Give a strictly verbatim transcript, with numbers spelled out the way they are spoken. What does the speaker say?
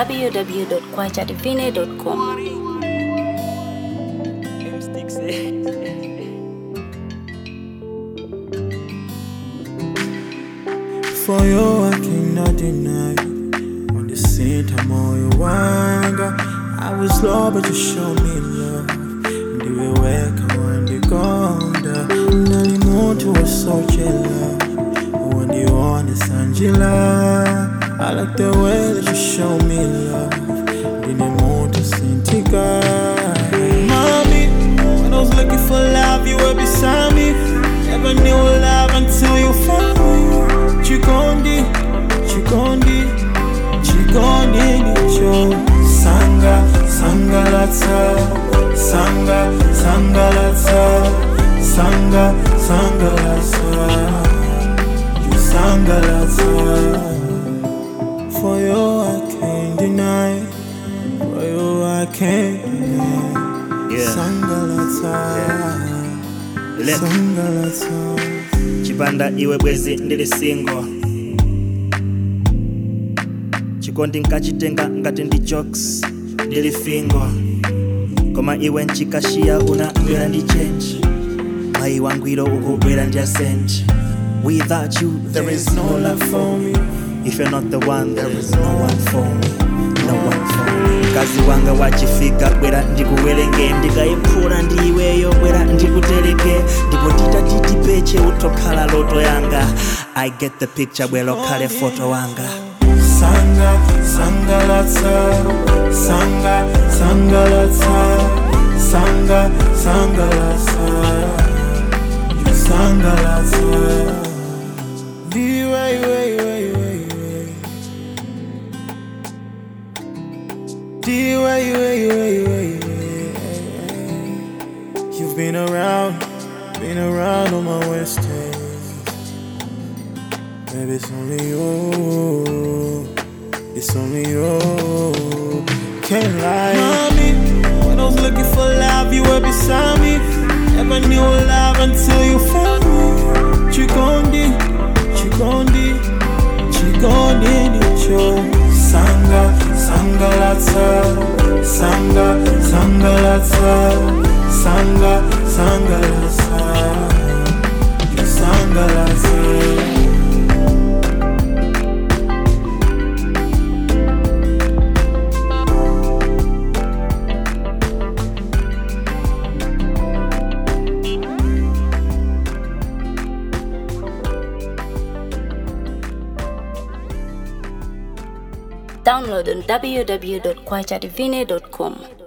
w w w dot kwacha divine dot com. For you, I cannot deny. On the same time, all you wanga. I was low, but you showed me love. The way we come on the gonda. Nali muntu was so chill. When you want this Angela, I like the way that you show me love. Didn't want to sing tika. Mommy, when I was looking for love, you were beside me. Never knew love until you found me. Chikondi, chikondi, chikondi nicho. Sanga, sangalata, sanga, sangalata, sanga, sangalata. Sangalata. For you I can't deny. For you I can't deny. Yeah. Sangalata. Yeah. Sangalata. Chipanda iwe bwezi ndili single. Chikondi nkachitenga ngati ndi jokes ndili fingo. Koma iwe nchikashia unabwera ndi change. Mai wangwiro ukubwera ndi ascent. Without you, there is no love for me. If you're not the one, there is no one for me. No one for me. Kazi wanga wachifika bwera ndikuwelenge. Ndikayipula ndiweyo bwera ndikuteleke. Ndikutita titi peche utokhala loto yanga. I get the picture bwelo kale photo wanga. Sanga, sangalata. Sanga, sangalata. Sanga, sangalata. You sangalata. Way, way, way, way, way. Way, way, way, way, way. You've been around, been around on my west end. Baby, it's only you, it's only you. Can't lie. Mommy, when I was looking for love, you were beside me. Never knew love until you found me. Chikondi. Chikondi, chikondi nicho. Sanga, sangalata, sanga, sangalata, sanga, sangalata, sangalata. Download on w w w dot kwacha divine dot com.